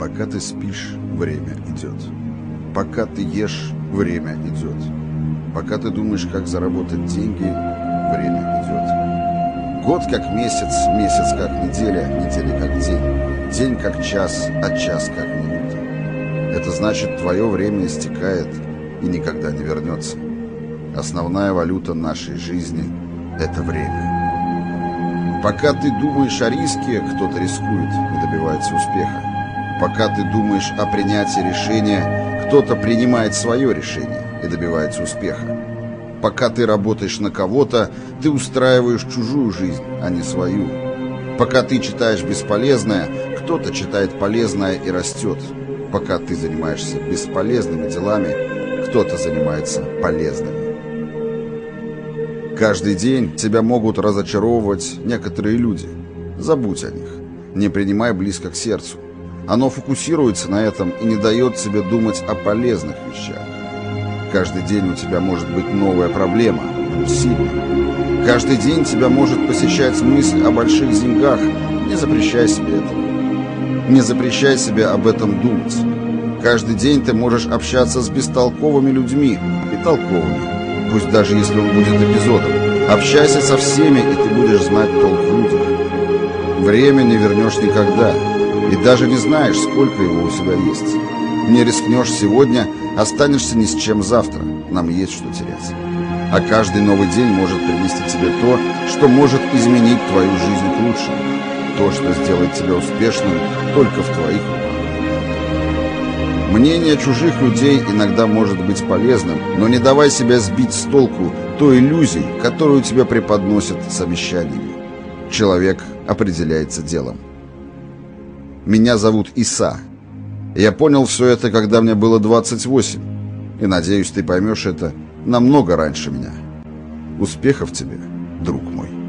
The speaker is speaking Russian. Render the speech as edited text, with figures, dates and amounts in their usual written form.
Пока ты спишь, время идет. Пока ты ешь, время идет. Пока ты думаешь, как заработать деньги, время идет. Год как месяц, месяц как неделя, неделя как день, день как час, а час как минута. Это значит, твое время истекает и никогда не вернется. Основная валюта нашей жизни – это время. Пока ты думаешь о риске, кто-то рискует и добивается успеха. Пока ты думаешь о принятии решения, кто-то принимает свое решение и добивается успеха. Пока ты работаешь на кого-то, ты устраиваешь чужую жизнь, а не свою. Пока ты читаешь бесполезное, кто-то читает полезное и растет. Пока ты занимаешься бесполезными делами, кто-то занимается полезными. Каждый день тебя могут разочаровывать некоторые люди. Забудь о них. Не принимай близко к сердцу. Оно фокусируется на этом и не дает тебе думать о полезных вещах. Каждый день у тебя может быть новая проблема, будь сильным. Каждый день тебя может посещать мысль о больших деньгах. Не запрещай себе этого. Не запрещай себе об этом думать. Каждый день ты можешь общаться с бестолковыми людьми и толковыми. Пусть даже если он будет эпизодом. Общайся со всеми, и ты будешь знать толк в людях. Время не вернешь никогда. И даже не знаешь, сколько его у себя есть. Не рискнешь сегодня, останешься ни с чем завтра. Нам есть что терять. А каждый новый день может принести тебе то, что может изменить твою жизнь к лучшему. То, что сделает тебя успешным только в твоих руках. Мнение чужих людей иногда может быть полезным, но не давай себя сбить с толку той иллюзией, которую тебе преподносят с обещаниями. Человек определяется делом. Меня зовут Иса. Я понял все это, когда мне было 28. И надеюсь, ты поймешь это намного раньше меня. Успехов тебе, друг мой.